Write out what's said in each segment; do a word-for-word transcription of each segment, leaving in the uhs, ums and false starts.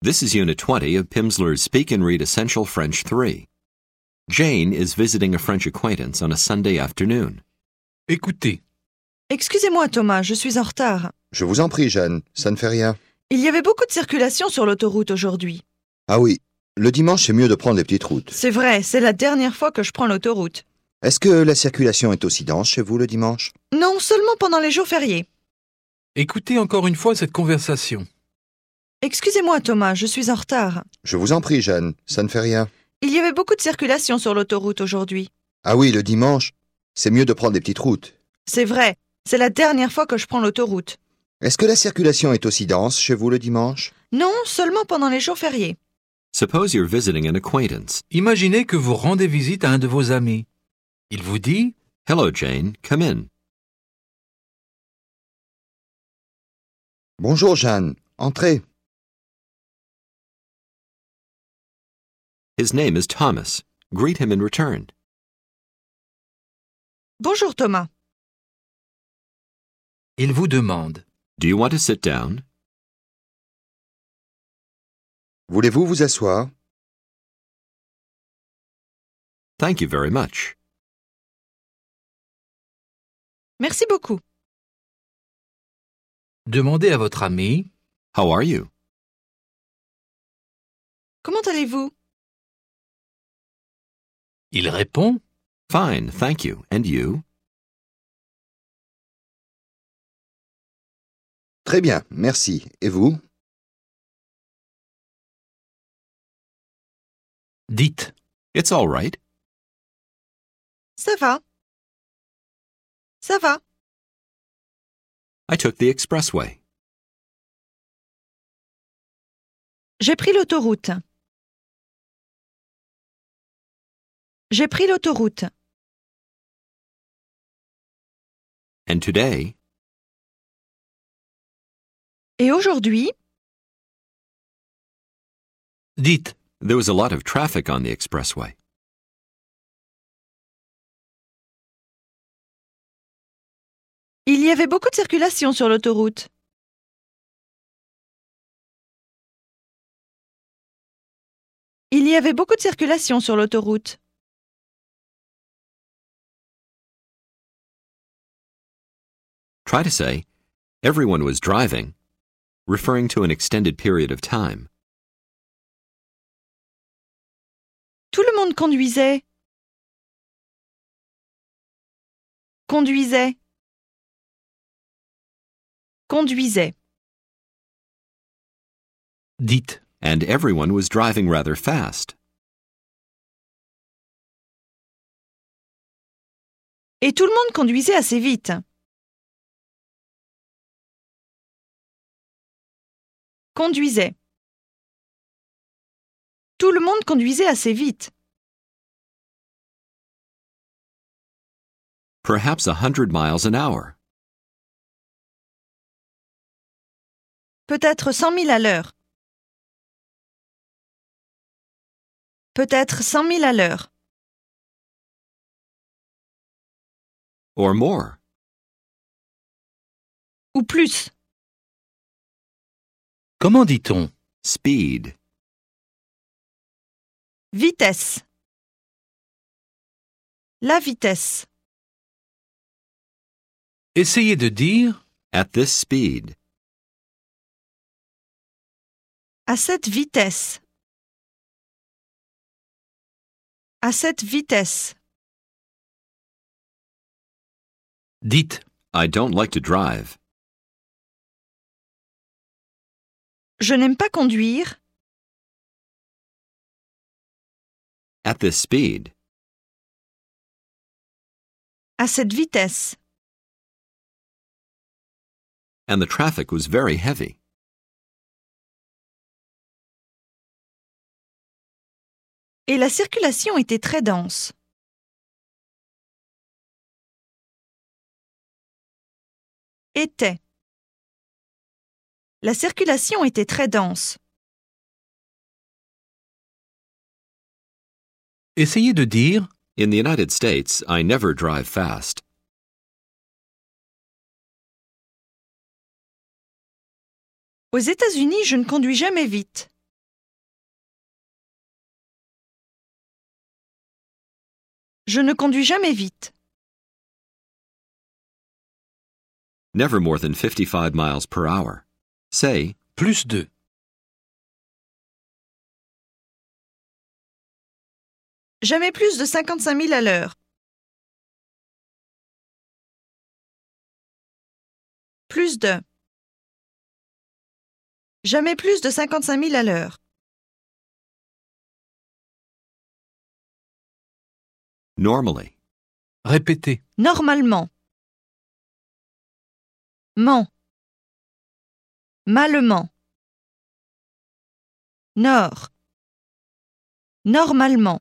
This is Unit twenty of Pimsleur's Speak and Read Essential French three. Jane is visiting a French acquaintance on a Sunday afternoon. Écoutez. Excusez-moi, Thomas, je suis en retard. Je vous en prie, Jeanne, ça ne fait rien. Il y avait beaucoup de circulation sur l'autoroute aujourd'hui. Ah oui, le dimanche, c'est mieux de prendre les petites routes. C'est vrai, c'est la dernière fois que je prends l'autoroute. Est-ce que la circulation est aussi dense chez vous le dimanche? Non, seulement pendant les jours fériés. Écoutez encore une fois cette conversation. Excusez-moi, Thomas, je suis en retard. Je vous en prie, Jeanne, ça ne fait rien. Il y avait beaucoup de circulation sur l'autoroute aujourd'hui. Ah oui, le dimanche, c'est mieux de prendre les petites routes. C'est vrai, c'est la dernière fois que je prends l'autoroute. Est-ce que la circulation est aussi dense chez vous le dimanche? Non, seulement pendant les jours fériés. Suppose you're visiting an acquaintance. Imaginez que vous rendez visite à un de vos amis. Il vous dit « Hello, Jane, come in. Bonjour, Jeanne, entrez. His name is Thomas. Greet him in return. Bonjour, Thomas. » Il vous demande Do you want to sit down? Voulez-vous vous asseoir? Thank you very much. Merci beaucoup. Demandez à votre ami How are you? Comment allez-vous? Il répond Fine, thank you. And you? Très bien, merci. Et vous? Dites It's all right. Ça va. Ça va. I took the expressway. J'ai pris l'autoroute. J'ai pris l'autoroute. And today, Et aujourd'hui, Dites there was a lot of traffic on the expressway. il y avait beaucoup de circulation sur l'autoroute. Il y avait beaucoup de circulation sur l'autoroute. Try to say, everyone was driving, referring to an extended period of time. Tout le monde conduisait. Conduisait. Conduisait. Dites And everyone was driving rather fast. Et tout le monde conduisait assez vite. Conduisait. Tout le monde conduisait assez vite. Perhaps a hundred miles an hour. Peut-être cent mille à l'heure. Peut-être cent mille à l'heure. Or more. Ou plus. Comment dit-on Speed. Vitesse. La vitesse. Essayez de dire At this speed. À cette vitesse. À cette vitesse. Dites I don't like to drive. Je n'aime pas conduire. At this speed. À cette vitesse. And the traffic was very heavy. Et la circulation était très dense. Était. La circulation était très dense. Essayez de dire In the United States, I never drive fast. Aux États-Unis, je ne conduis jamais vite. Je ne conduis jamais vite. Never more than fifty-five miles per hour. Say, Plus deux. Jamais plus de cinquante-cinq milles à l'heure. Plus de. Jamais plus de cinquante-cinq milles à l'heure. normally. Répétez. Normalement. Ment. Malement. Nord. Normalement.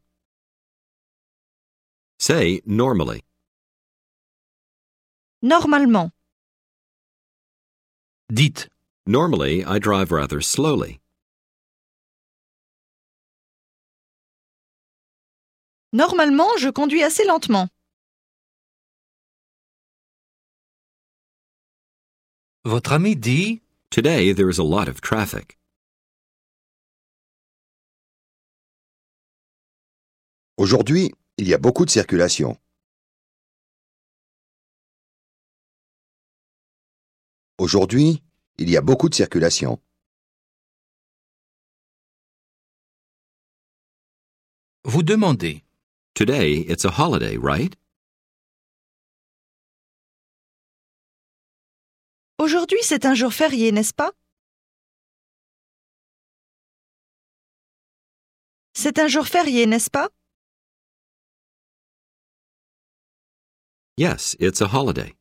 Say normally. Normalement. Dites. Normally, I drive rather slowly. Normalement, je conduis assez lentement. Votre ami dit Today, there is a lot of traffic. Aujourd'hui, il y a beaucoup de circulation. Aujourd'hui, il y a beaucoup de circulation. Vous demandez. Today, it's a holiday, right? Aujourd'hui, c'est un jour férié, n'est-ce pas? C'est un jour férié, n'est-ce pas? Yes, it's a holiday.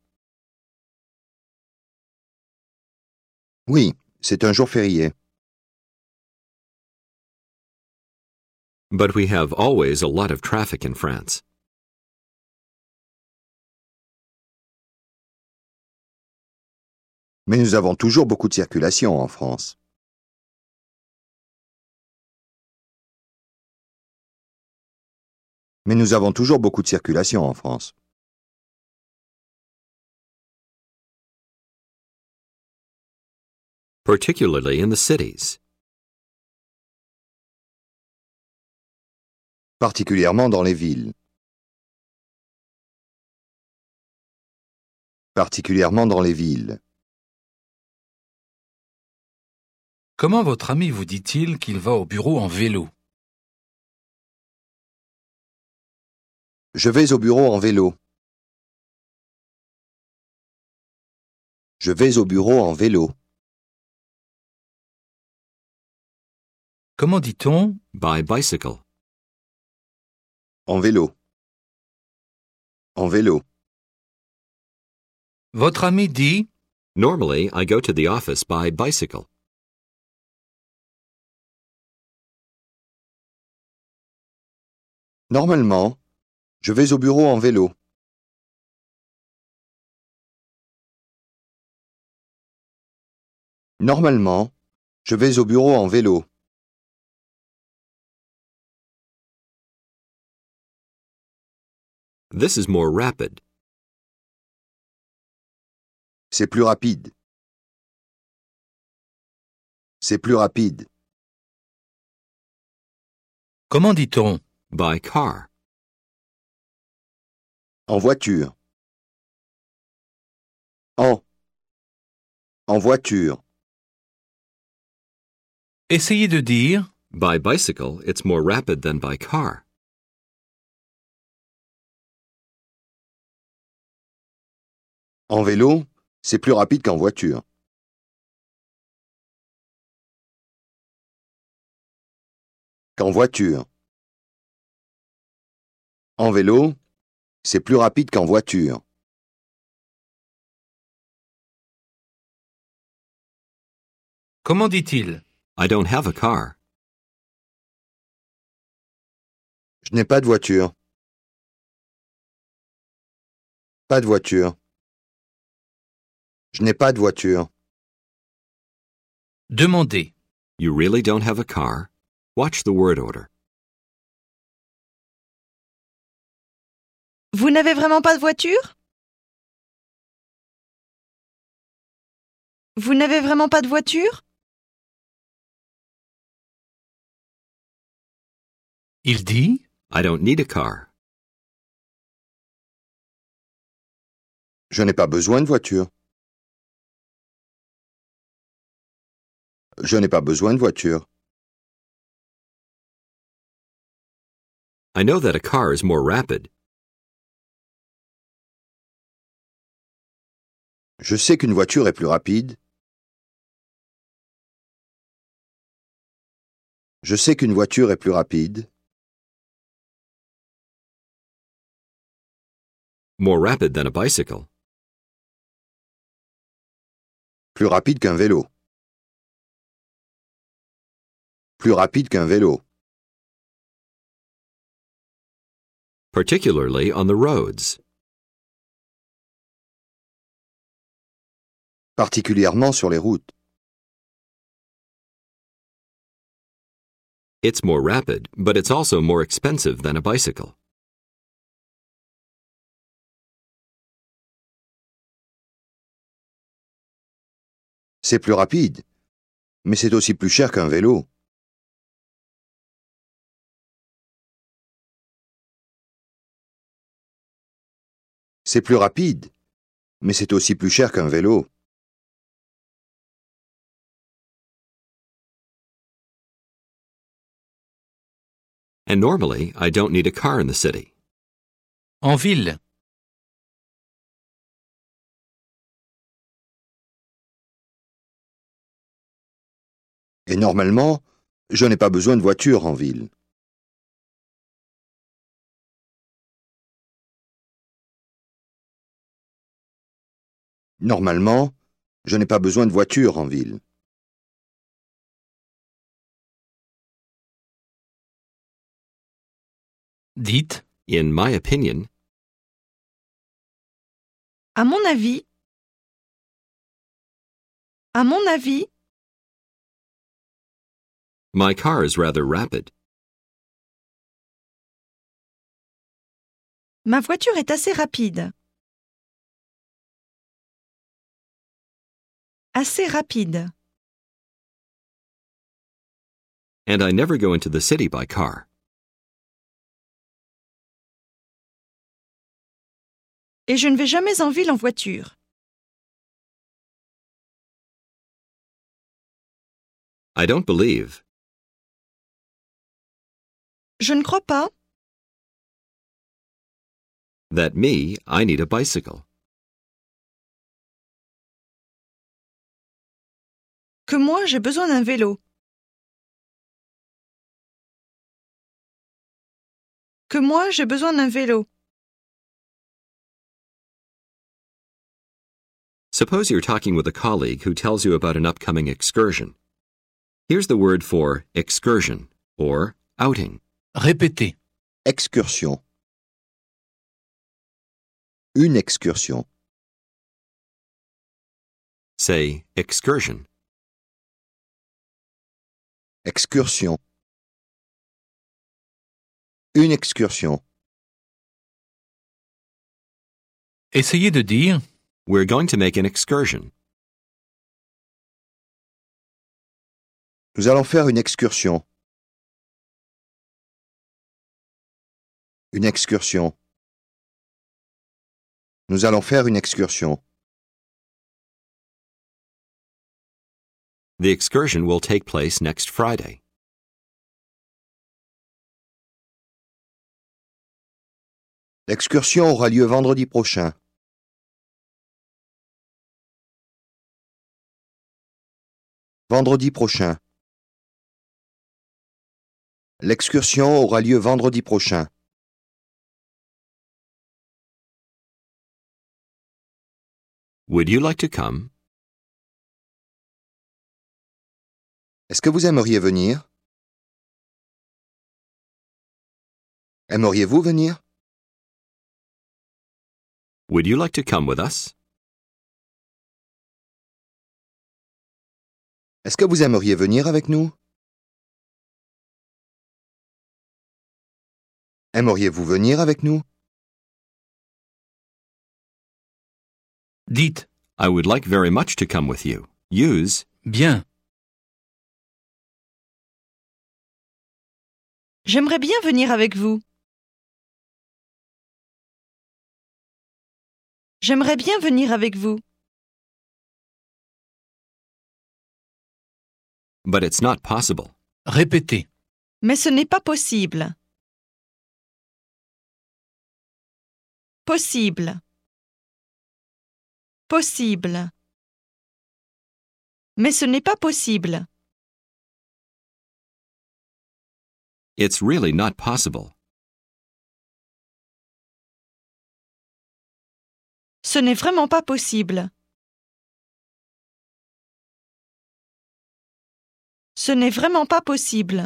Oui, c'est un jour férié. But we have always a lot of traffic in France. Mais nous avons toujours beaucoup de circulation en France. Mais nous avons toujours beaucoup de circulation en France. Particularly in the cities. Particulièrement dans les villes. Particulièrement dans les villes. Comment votre ami vous dit-il qu'il va au bureau en vélo? Je vais au bureau en vélo. Je vais au bureau en vélo. Comment dit-on By bicycle. En vélo. En vélo. Votre ami dit Normally, I go to the office by bicycle. Normalement, je vais au bureau en vélo. Normalement, je vais au bureau en vélo. This is more rapid. C'est plus rapide. C'est plus rapide. Comment dit-on By car. En voiture. En. En voiture. Essayez de dire By bicycle, it's more rapid than by car. En vélo, c'est plus rapide qu'en voiture. Qu'en voiture. En vélo, c'est plus rapide qu'en voiture. Comment dit-il I don't have a car. Je n'ai pas de voiture. Pas de voiture. Je n'ai pas de voiture. Demandez. You really don't have a car? Watch the word order. Vous n'avez vraiment pas de voiture? Vous n'avez vraiment pas de voiture? Il dit I don't need a car. Je n'ai pas besoin de voiture. Je n'ai pas besoin de voiture. I know that a car is more rapid. Je sais qu'une voiture est plus rapide. Je sais qu'une voiture est plus rapide. More rapid than a bicycle. Plus rapide qu'un vélo. Plus rapide qu'un vélo. Particularly on the roads. Particulièrement sur les routes. It's more rapid, but it's also more expensive than a bicycle. C'est plus rapide, mais c'est aussi plus cher qu'un vélo. C'est plus rapide, mais c'est aussi plus cher qu'un vélo. And normally, I don't need a car in the city. En ville. Et normalement, je n'ai pas besoin de voiture en ville. Normalement, je n'ai pas besoin de voiture en ville. Dites, In my opinion, À mon avis. À mon avis. my car is rather rapid. Ma voiture est assez rapide. Assez rapide. And I never go into the city by car. Et je ne vais jamais en ville en voiture. I don't believe Je ne crois pas that me, I need a bicycle. que moi j'ai besoin d'un vélo. Que moi j'ai besoin d'un vélo. Suppose you're talking with a colleague who tells you about an upcoming excursion. Here's the word for excursion, or outing. répétez. Excursion. Une excursion. Say, excursion. Excursion. Une excursion. Essayez de dire We're going to make an excursion. Nous allons faire une excursion. Une excursion. Nous allons faire une excursion. The excursion will take place next Friday. L'excursion aura lieu vendredi prochain. Vendredi prochain. L'excursion aura lieu vendredi prochain. Would you like to come? Est-ce que vous aimeriez venir? Aimeriez-vous venir? Would you like to come with us? Est-ce que vous aimeriez venir avec nous? Aimeriez-vous venir avec nous? dites I would like very much to come with you. Use bien. J'aimerais bien venir avec vous. J'aimerais bien venir avec vous. But it's not possible. Répétez. Mais ce n'est pas possible. Possible. Possible. Mais ce n'est pas possible. It's really not possible. Ce n'est vraiment pas possible. Ce n'est vraiment pas possible.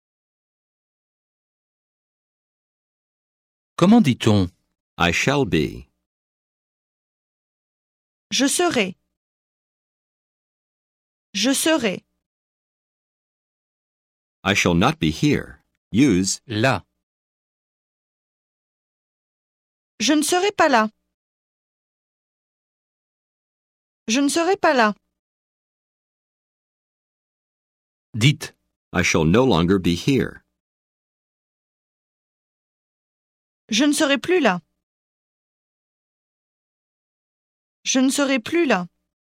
Comment dit-on? I shall be. Je serai. Je serai. I shall not be here. Use Là. Je ne serai pas là. Je ne serai pas là. Dites. I shall no longer be here. Je ne serai plus là. Je ne serai plus là.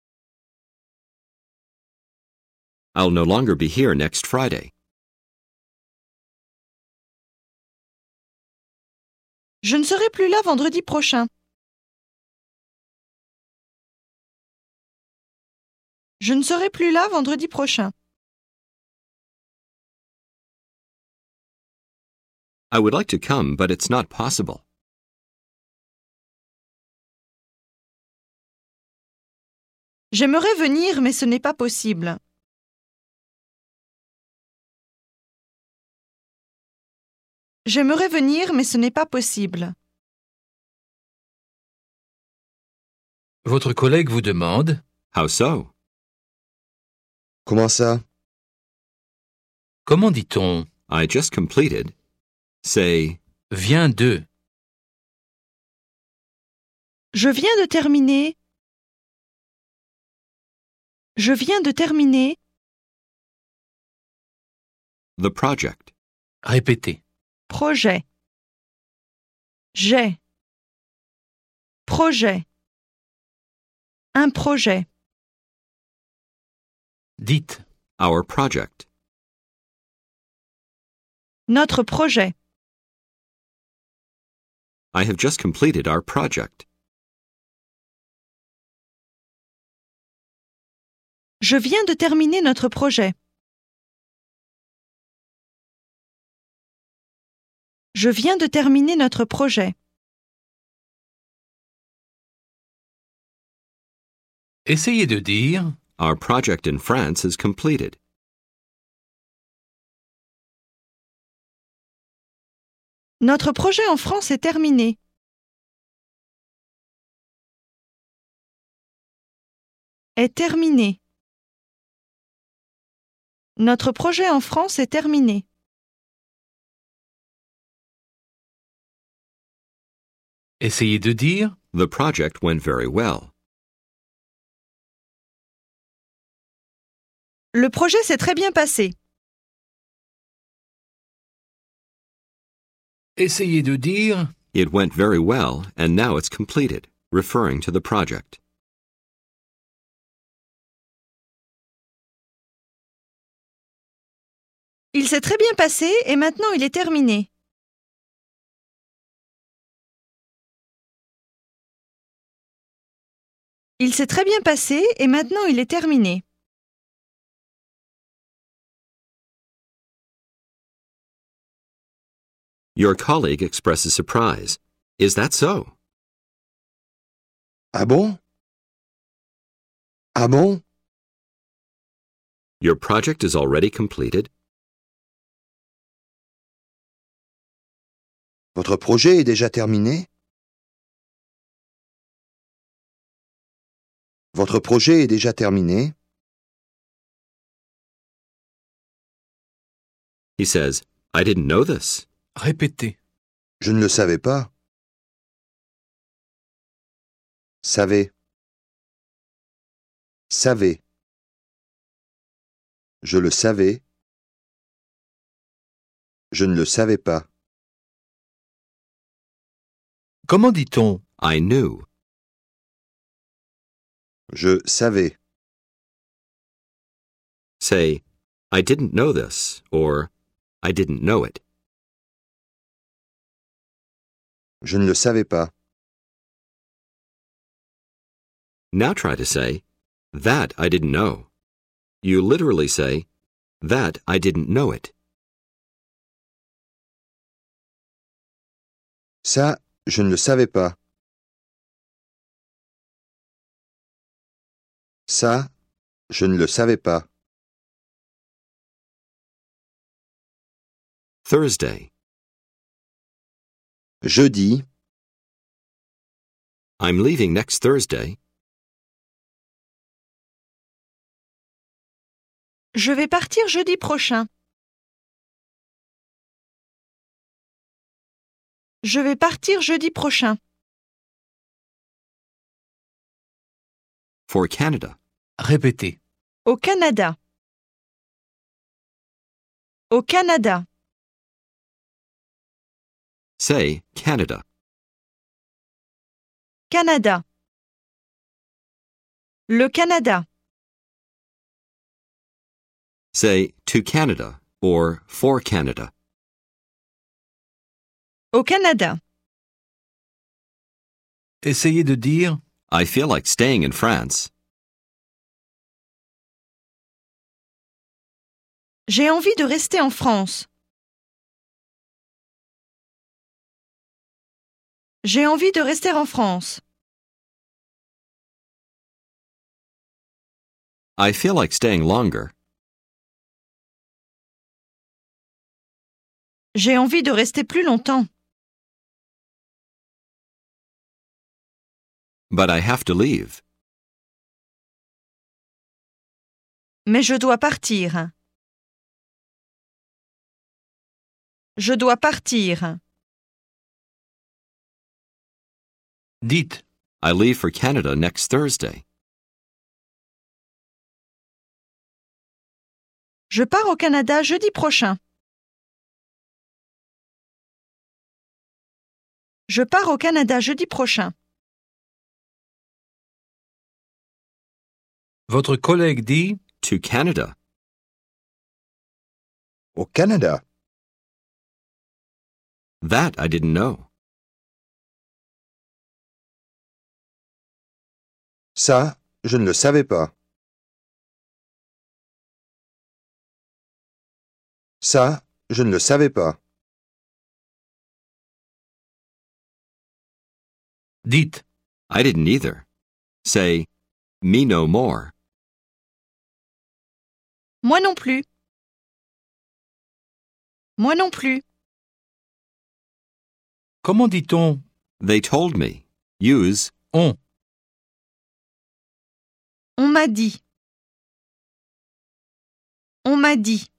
I'll no longer be here next Friday. Je ne serai plus là vendredi prochain. Je ne serai plus là vendredi prochain. I would like to come, but it's not possible. J'aimerais venir, mais ce n'est pas possible. J'aimerais venir, mais ce n'est pas possible. Votre collègue vous demande. How so? Comment ça? Comment dit-on? I just completed. Say, Viens de. Je viens de terminer. Je viens de terminer. the project. Répétez. Projet. J'ai. Projet. Un projet. Dites. Our project. Notre projet. I have just completed our project. Je viens de terminer notre projet. Je viens de terminer notre projet. Essayez de dire. Our project in France is completed. Notre projet en France est terminé. Est terminé. Notre projet en France est terminé. Essayez de dire. The project went very well. Le projet s'est très bien passé. Essayez de dire. It went very well, and now it's completed, referring to the project. Il s'est très bien passé et maintenant il est terminé. Il s'est très bien passé et maintenant il est terminé. Your colleague expresses surprise. Is that so? Ah bon? Ah bon? Your project is already completed? Votre projet est déjà terminé? Votre projet est déjà terminé? He says, I didn't know this. Répétez. Je ne le savais pas. Savais. Savais. Je le savais. Je ne le savais pas. Comment dit-on? I knew. Je savais. Say, I didn't know this, or I didn't know it. Je ne le savais pas. Now try to say, that I didn't know. You literally say, that I didn't know it. Ça, je ne le savais pas. Ça, je ne le savais pas. Thursday. Jeudi, I'm leaving next Thursday. Je vais partir jeudi prochain. Je vais partir jeudi prochain. For Canada. Répétez. Au Canada. Au Canada. Say, Canada. Canada. Le Canada. Say, to Canada, or for Canada. Au Canada. Essayez de dire I feel like staying in France. J'ai envie de rester en France. J'ai envie de rester en France. I feel like staying longer. J'ai envie de rester plus longtemps. But I have to leave. Mais je dois partir. Je dois partir. dites. I leave for Canada next Thursday. Je pars au Canada jeudi prochain. Je pars au Canada jeudi prochain. Votre collègue dit To Canada. au Canada. That I didn't know. Ça, je ne le savais pas. Ça, je ne le savais pas. dites. I didn't either. Say, me no more. Moi non plus. Moi non plus. Comment dit-on They told me. Use on? On m'a dit. On m'a dit.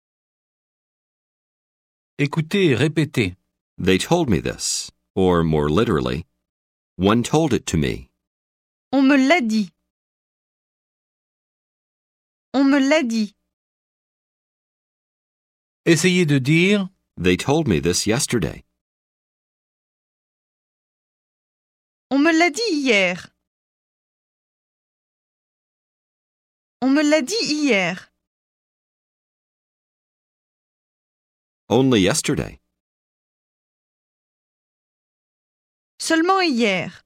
Écoutez, répétez. they told me this. Or more literally, one told it to me. On me l'a dit. On me l'a dit. Essayez de dire They told me this yesterday. On me l'a dit hier. On me l'a dit hier. Only yesterday. Seulement hier.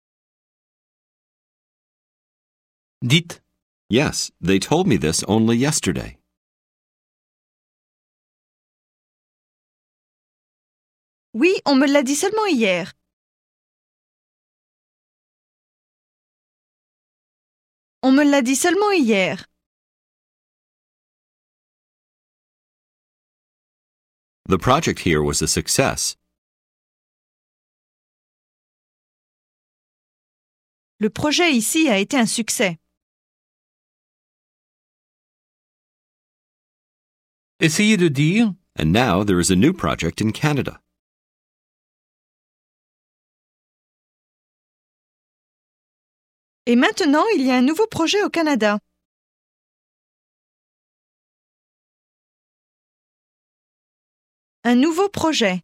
dites. Yes, they told me this only yesterday. Oui, on me l'a dit seulement hier. On me l'a dit seulement hier. The project here was a success. Le projet ici a été un succès. Essayez de dire And now there is a new project in Canada. Et maintenant, il y a un nouveau projet au Canada. Un nouveau projet.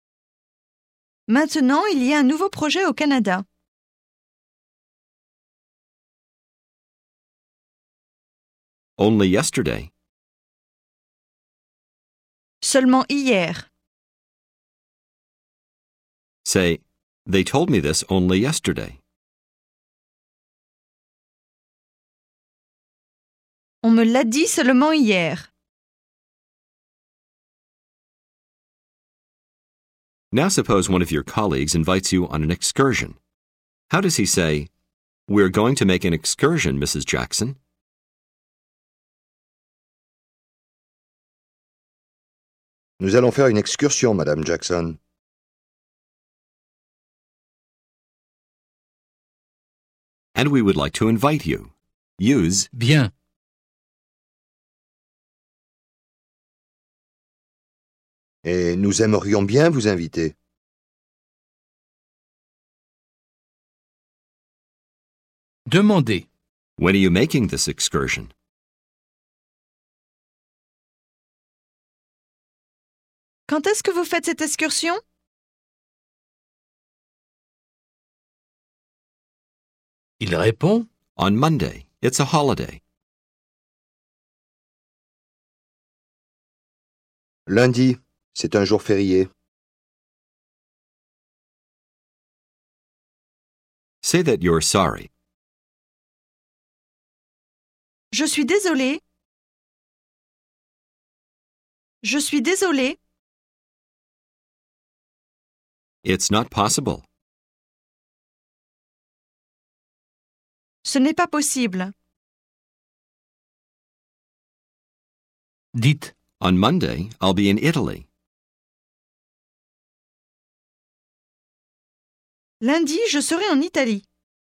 Maintenant, il y a un nouveau projet au Canada. Only yesterday. Seulement hier. Say, they told me this only yesterday. On me l'a dit seulement hier. Now suppose one of your colleagues invites you on an excursion. How does he say, "We're going to make an excursion, Missus Jackson"? Nous allons faire une excursion, Madame Jackson. And we would like to invite you. Use Bien. Et nous aimerions bien vous inviter. Demandez. when are you making this excursion? Quand est-ce que vous faites cette excursion? Il répond On Monday. It's a holiday. Lundi, c'est un jour férié. Say that you're sorry. Je suis désolé. Je suis désolé. It's not possible. Ce n'est pas possible. Dites On Monday, I'll be in Italy. Lundi, je serai en Italie.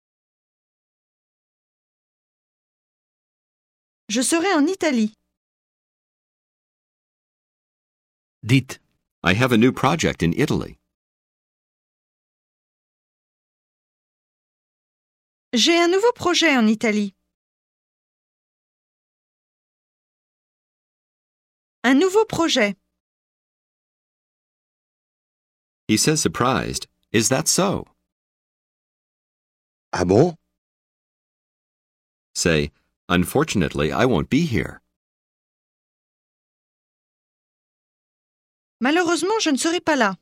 Je serai en Italie. Dites I have a new project in Italy. J'ai un nouveau projet en Italie. Un nouveau projet. He says surprised, Is that so? Ah bon? Say, Unfortunately, I won't be here. Malheureusement, je ne serai pas là.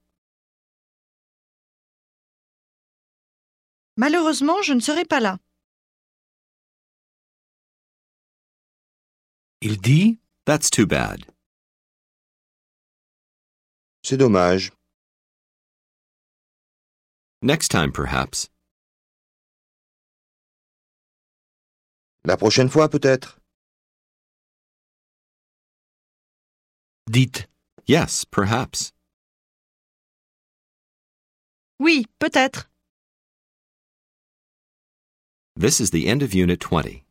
Malheureusement, je ne serai pas là. Il dit That's too bad. C'est dommage. Next time, perhaps. La prochaine fois, peut-être. Dites Yes, perhaps. Oui, peut-être. This is the end of Unit twenty.